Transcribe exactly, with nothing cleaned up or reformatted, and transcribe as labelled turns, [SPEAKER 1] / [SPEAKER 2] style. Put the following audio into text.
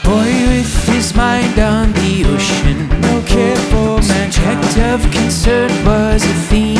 [SPEAKER 1] boy with his mind on the ocean.
[SPEAKER 2] No care for mankind.
[SPEAKER 1] Subject of concern was a theme.